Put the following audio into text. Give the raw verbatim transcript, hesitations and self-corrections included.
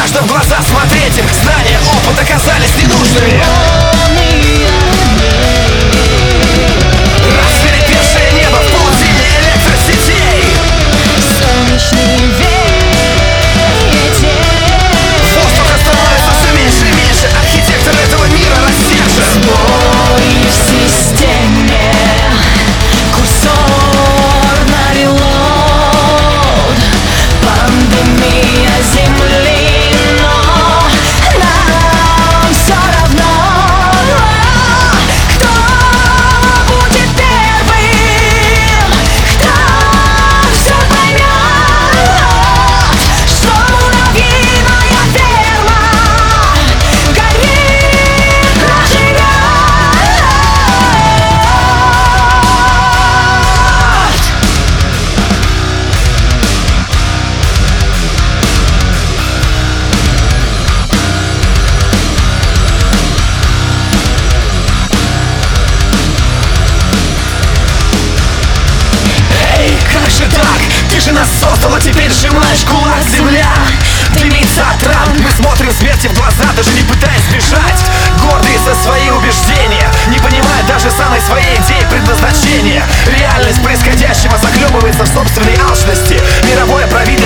страшно в глаза смотреть им. Знания, опыт оказались ненужными. Рассверепевшее небо в паутине электросетей. Солнечный ветер. Воздуха становится все меньше и меньше. Архитектор этого мира рассержен. Сбой в системе. Курсор на релоад. Пандемия земли, но нам все равно. Кто будет первым? Кто все поймет? Что муравьиная ферма горит, проживет. Эй, как же так? Ты же нас создала, теперь сжимаешь кулак, земля дымится от ран. Мы смотрим смерти в глаза, даже не пытаясь бежать. Гордые за свои убеждения, не понимая даже самой своей идеи предназначения. Реальность происходящего захлебывается в собственной алчности. Мировое правительство